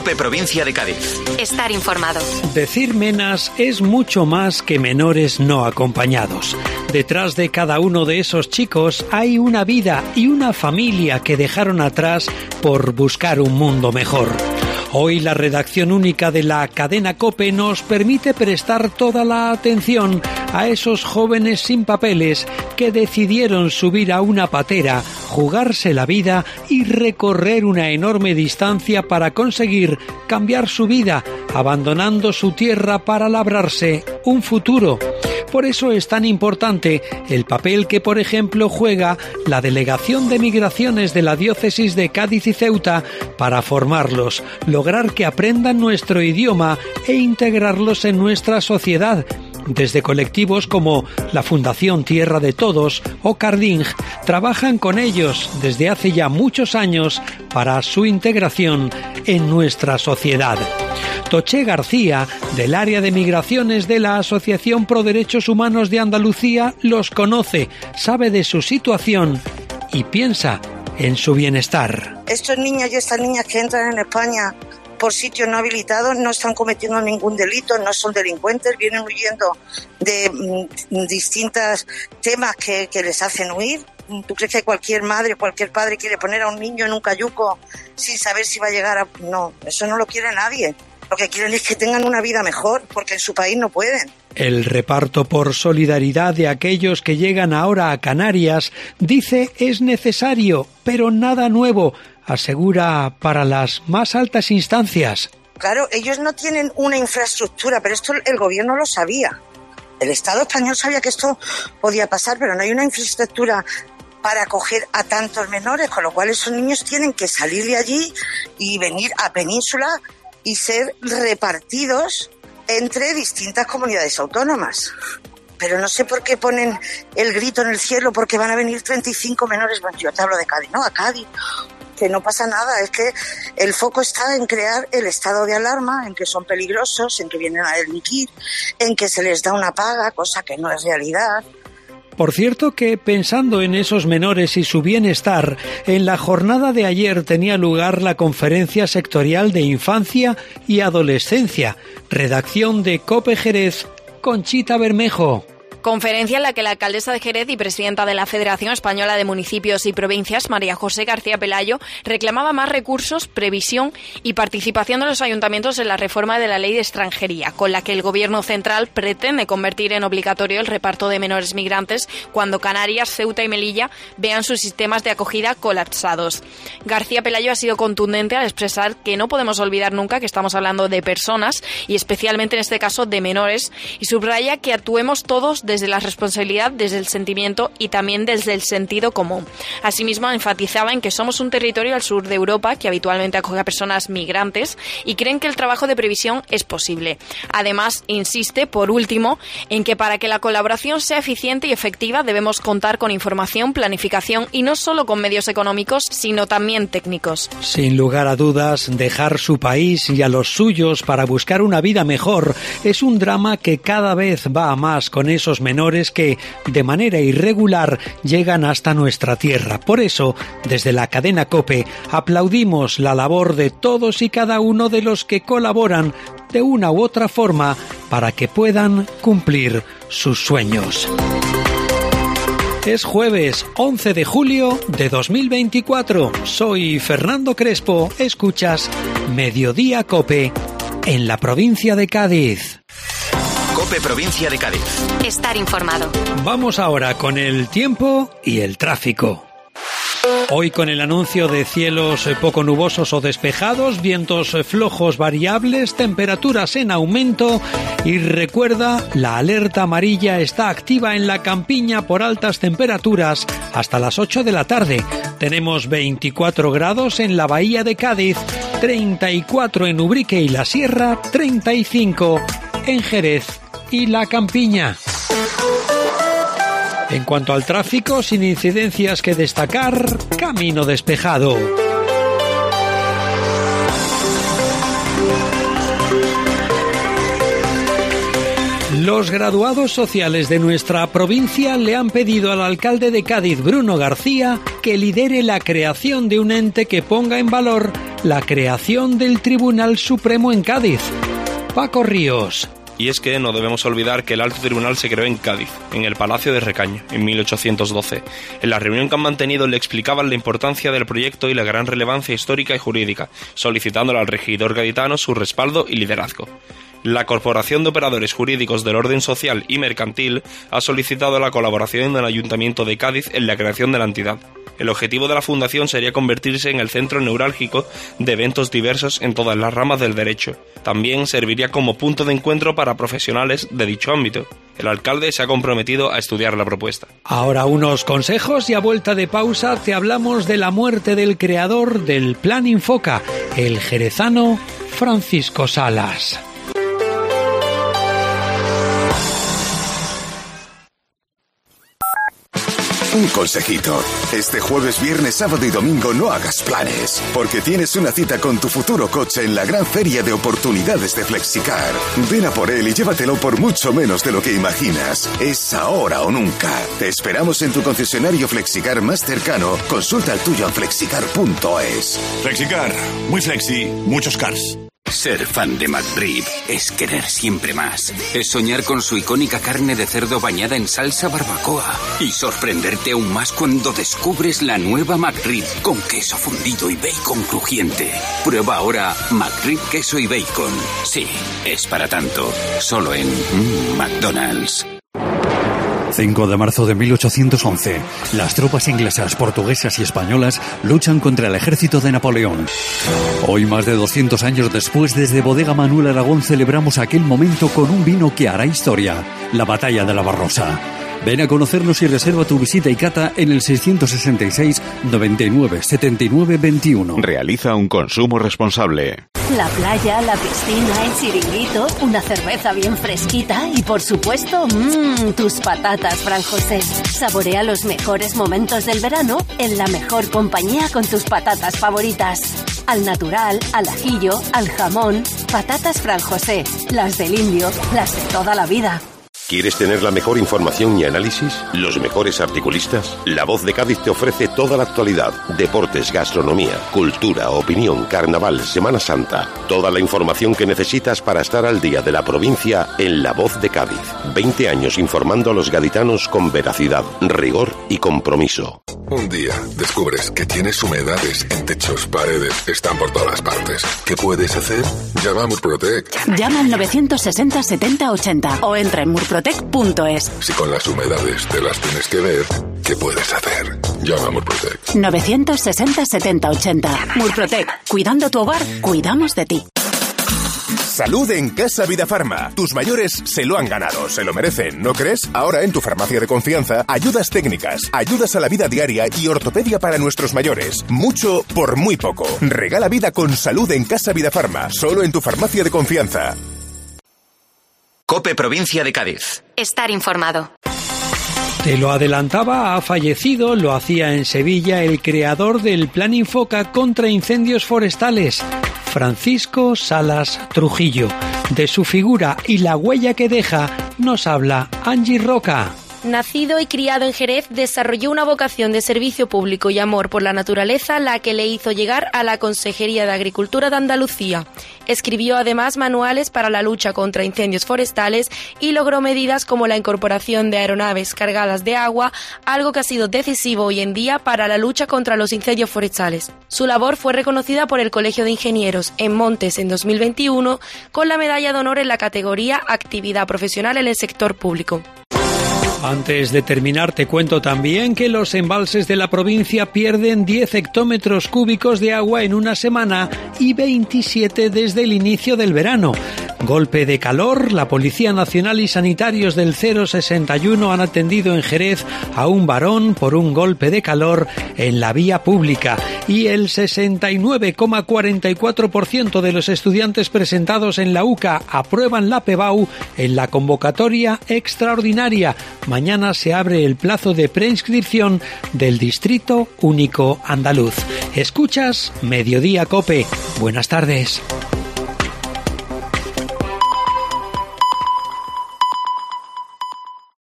COPE Provincia de Cádiz. Estar informado. Decir menas es mucho más que menores no acompañados. Detrás de cada uno de esos chicos hay una vida y una familia que dejaron atrás por buscar un mundo mejor. Hoy la redacción única de la cadena COPE nos permite prestar toda la atención a esos jóvenes sin papeles que decidieron subir a una patera, jugarse la vida y recorrer una enorme distancia para conseguir cambiar su vida, abandonando su tierra para labrarse un futuro. Por eso es tan importante el papel que, por ejemplo, juega la Delegación de Migraciones de la Diócesis de Cádiz y Ceuta para formarlos, lograr que aprendan nuestro idioma e integrarlos en nuestra sociedad. Desde colectivos como la Fundación Tierra de Todos o Carding trabajan con ellos desde hace ya muchos años para su integración en nuestra sociedad. Toché García, del área de migraciones de la Asociación Pro Derechos Humanos de Andalucía, los conoce, sabe de su situación y piensa en su bienestar. Estos niños y estas niñas que entran en España por sitios no habilitados no están cometiendo ningún delito, no son delincuentes, vienen huyendo de distintos temas que les hacen huir. ¿Tú crees que cualquier madre o cualquier padre quiere poner a un niño en un cayuco sin saber si va a llegar a...? No, eso no lo quiere nadie. Lo que quieren es que tengan una vida mejor, porque en su país no pueden. El reparto por solidaridad de aquellos que llegan ahora a Canarias, dice, es necesario, pero nada nuevo, asegura para las más altas instancias. Claro, ellos no tienen una infraestructura, pero esto el gobierno lo sabía. El Estado español sabía que esto podía pasar, pero no hay una infraestructura para acoger a tantos menores, con lo cual esos niños tienen que salir de allí y venir a Península y ser repartidos entre distintas comunidades autónomas. Pero no sé por qué ponen el grito en el cielo porque van a venir 35 menores. Bueno, yo te hablo de Cádiz, ¿no? A Cádiz, que no pasa nada. Es que el foco está en crear el estado de alarma, en que son peligrosos, en que vienen a delinquir, en que se les da una paga, cosa que no es realidad. Por cierto que, pensando en esos menores y su bienestar, en la jornada de ayer tenía lugar la Conferencia Sectorial de Infancia y Adolescencia, redacción de COPE Jerez, Conchita Bermejo. Conferencia en la que la alcaldesa de Jerez y presidenta de la Federación Española de Municipios y Provincias, María José García Pelayo, reclamaba más recursos, previsión y participación de los ayuntamientos en la reforma de la Ley de Extranjería, con la que el Gobierno central pretende convertir en obligatorio el reparto de menores migrantes cuando Canarias, Ceuta y Melilla vean sus sistemas de acogida colapsados. García Pelayo ha sido contundente al expresar que no podemos olvidar nunca que estamos hablando de personas y especialmente en este caso de menores, y subraya que actuemos todos desde la responsabilidad, desde el sentimiento y también desde el sentido común. Asimismo, enfatizaba en que somos un territorio al sur de Europa que habitualmente acoge a personas migrantes y creen que el trabajo de previsión es posible. Además, insiste, por último, en que para que la colaboración sea eficiente y efectiva debemos contar con información, planificación y no solo con medios económicos, sino también técnicos. Sin lugar a dudas, dejar su país y a los suyos para buscar una vida mejor es un drama que cada vez va a más con esos menores que, de manera irregular, llegan hasta nuestra tierra. Por eso, desde la cadena COPE, aplaudimos la labor de todos y cada uno de los que colaboran de una u otra forma para que puedan cumplir sus sueños. Es jueves 11 de julio de 2024. Soy Fernando Crespo. Escuchas Mediodía COPE en la provincia de Cádiz. COPE Provincia de Cádiz. Estar informado. Vamos ahora con el tiempo y el tráfico. Hoy con el anuncio de cielos poco nubosos o despejados, vientos flojos variables, temperaturas en aumento y recuerda, la alerta amarilla está activa en la Campiña por altas temperaturas hasta las 8 de la tarde. Tenemos 24 grados en la Bahía de Cádiz, 34 en Ubrique y la Sierra, 35 en Jerez y la Campiña. En cuanto al tráfico, sin incidencias que destacar, camino despejado. Los graduados sociales de nuestra provincia le han pedido al alcalde de Cádiz, Bruno García, que lidere la creación de un ente que ponga en valor la creación del Tribunal Supremo en Cádiz. Paco Ríos. Y es que no debemos olvidar que el Alto Tribunal se creó en Cádiz, en el Palacio de Recaño, en 1812. En la reunión que han mantenido le explicaban la importancia del proyecto y la gran relevancia histórica y jurídica, solicitándole al regidor gaditano su respaldo y liderazgo. La Corporación de Operadores Jurídicos del Orden Social y Mercantil ha solicitado la colaboración del Ayuntamiento de Cádiz en la creación de la entidad. El objetivo de la fundación sería convertirse en el centro neurálgico de eventos diversos en todas las ramas del derecho. También serviría como punto de encuentro para profesionales de dicho ámbito. El alcalde se ha comprometido a estudiar la propuesta. Ahora unos consejos y a vuelta de pausa te hablamos de la muerte del creador del Plan Infoca, el jerezano Francisco Salas. Un consejito. Este jueves, viernes, sábado y domingo no hagas planes, porque tienes una cita con tu futuro coche en la gran feria de oportunidades de Flexicar. Ven a por él y llévatelo por mucho menos de lo que imaginas. Es ahora o nunca. Te esperamos en tu concesionario Flexicar más cercano. Consulta el tuyo en flexicar.es. Flexicar. Muy flexi, muchos cars. Ser fan de McRib es querer siempre más. Es soñar con su icónica carne de cerdo bañada en salsa barbacoa. Y sorprenderte aún más cuando descubres la nueva McRib con queso fundido y bacon crujiente. Prueba ahora McRib queso y bacon. Sí, es para tanto. Solo en McDonald's. 5 de marzo de 1811. Las tropas inglesas, portuguesas y españolas luchan contra el ejército de Napoleón. Hoy, más de 200 años después, desde Bodega Manuel Aragón celebramos aquel momento con un vino que hará historia, la Batalla de la Barrosa. Ven a conocernos y reserva tu visita y cata en el 666 99 79 21. Realiza un consumo responsable. La playa, la piscina, el chiringuito, una cerveza bien fresquita y, por supuesto, tus patatas Fran José. Saborea los mejores momentos del verano en la mejor compañía con tus patatas favoritas. Al natural, al ajillo, al jamón. Patatas Fran José, las del indio, las de toda la vida. ¿Quieres tener la mejor información y análisis? ¿Los mejores articulistas? La Voz de Cádiz te ofrece toda la actualidad. Deportes, gastronomía, cultura, opinión, carnaval, Semana Santa. Toda la información que necesitas para estar al día de la provincia en La Voz de Cádiz. 20 años informando a los gaditanos con veracidad, rigor y compromiso. Un día descubres que tienes humedades en techos, paredes, están por todas partes. ¿Qué puedes hacer? Llama a Murprotec. Llama al 960 70 80 o entra en murprotec.es. Si con las humedades te las tienes que ver, ¿qué puedes hacer? Llama a Murprotec. 960 70 80. Murprotec. Cuidando tu hogar, cuidamos de ti. Salud en Casa Vida Farma. Tus mayores se lo han ganado, se lo merecen, ¿no crees? Ahora en tu farmacia de confianza, ayudas técnicas, ayudas a la vida diaria y ortopedia para nuestros mayores. Mucho por muy poco. Regala vida con salud en Casa Vida Farma, solo en tu farmacia de confianza. COPE Provincia de Cádiz. Estar informado. Te lo adelantaba, ha fallecido, lo hacía en Sevilla, el creador del Plan Infoca contra incendios forestales, Francisco Salas Trujillo. De su figura y la huella que deja nos habla Angie Roca. Nacido y criado en Jerez, desarrolló una vocación de servicio público y amor por la naturaleza, la que le hizo llegar a la Consejería de Agricultura de Andalucía. Escribió además manuales para la lucha contra incendios forestales y logró medidas como la incorporación de aeronaves cargadas de agua, algo que ha sido decisivo hoy en día para la lucha contra los incendios forestales. Su labor fue reconocida por el Colegio de Ingenieros en Montes en 2021 con la medalla de honor en la categoría Actividad Profesional en el Sector Público. Antes de terminar, te cuento también que los embalses de la provincia pierden 10 hectómetros cúbicos de agua en una semana y 27 desde el inicio del verano. Golpe de calor, la Policía Nacional y sanitarios del 061 han atendido en Jerez a un varón por un golpe de calor en la vía pública y el 69,44% de los estudiantes presentados en la UCA aprueban la PEBAU en la convocatoria extraordinaria. Mañana se abre el plazo de preinscripción del Distrito Único Andaluz. Escuchas Mediodía COPE. Buenas tardes.